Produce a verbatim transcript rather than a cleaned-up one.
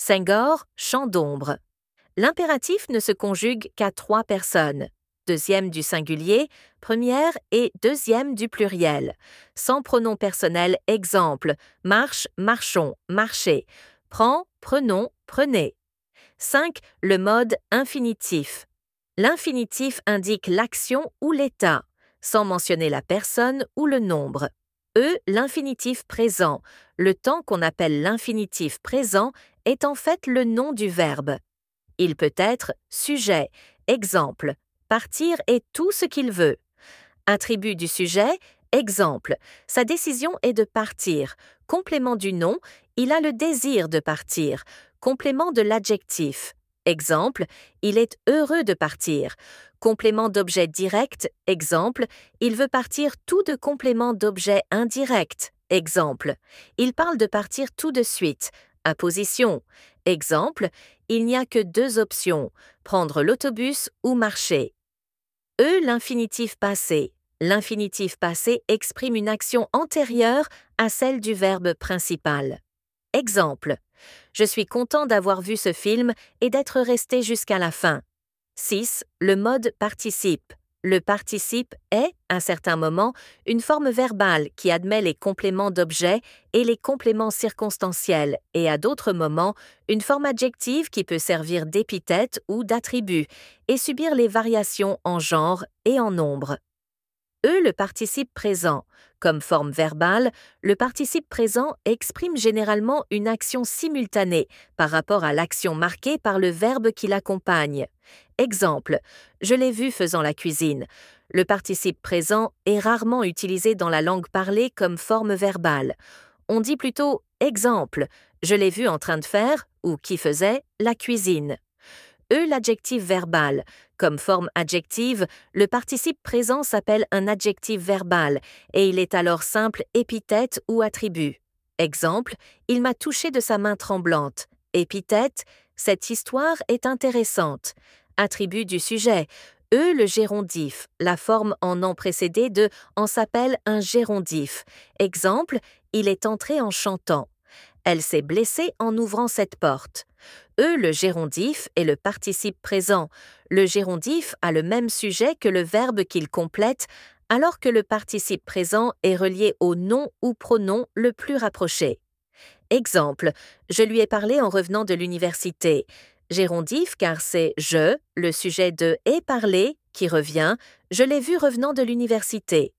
Senghor, champ d'ombre. L'impératif ne se conjugue qu'à trois personnes. Deuxième du singulier, première et deuxième du pluriel. Sans pronom personnel exemple, marche, marchons, marchez. Prends, prenons, prenez. cinq. Le mode infinitif. L'infinitif indique l'action ou l'état, sans mentionner la personne ou le nombre. E. L'infinitif présent. Le temps qu'on appelle l'infinitif présent est en fait le nom du verbe. Il peut être sujet, exemple, partir est tout ce qu'il veut. Attribut du sujet, exemple, sa décision est de partir. Complément du nom, il a le désir de partir. Complément de l'adjectif, exemple, il est heureux de partir. Complément d'objet direct, exemple, il veut partir tout de complément d'objet indirect, exemple, il parle de partir tout de suite. Apposition, exemple, il n'y a que deux options, prendre l'autobus ou marcher. E. L'infinitif passé. L'infinitif passé exprime une action antérieure à celle du verbe principal. Exemple, je suis content d'avoir vu ce film et d'être resté jusqu'à la fin. six. Le mode participe. Le participe est, à certains moments, une forme verbale qui admet les compléments d'objet et les compléments circonstanciels et à d'autres moments, une forme adjective qui peut servir d'épithète ou d'attribut et subir les variations en genre et en nombre. E. Le participe présent. Comme forme verbale, le participe présent exprime généralement une action simultanée par rapport à l'action marquée par le verbe qui l'accompagne. Exemple, je l'ai vu faisant la cuisine. Le participe présent est rarement utilisé dans la langue parlée comme forme verbale. On dit plutôt exemple, je l'ai vu en train de faire ou qui faisait la cuisine. E. L'adjectif verbal. Comme forme adjective, le participe présent s'appelle un adjectif verbal et il est alors simple épithète ou attribut. Exemple, il m'a touché de sa main tremblante. Épithète, cette histoire est intéressante. Attribut du sujet. E. Le gérondif. La forme en nom précédé de en s'appelle un gérondif. Exemple, il est entré en chantant. Elle s'est blessée en ouvrant cette porte. E. Le gérondif est le participe présent. Le gérondif a le même sujet que le verbe qu'il complète, alors que le participe présent est relié au nom ou pronom le plus rapproché. Exemple, je lui ai parlé en revenant de l'université. Gérondif car c'est je, le sujet de est parlé, qui revient, je l'ai vu revenant de l'université.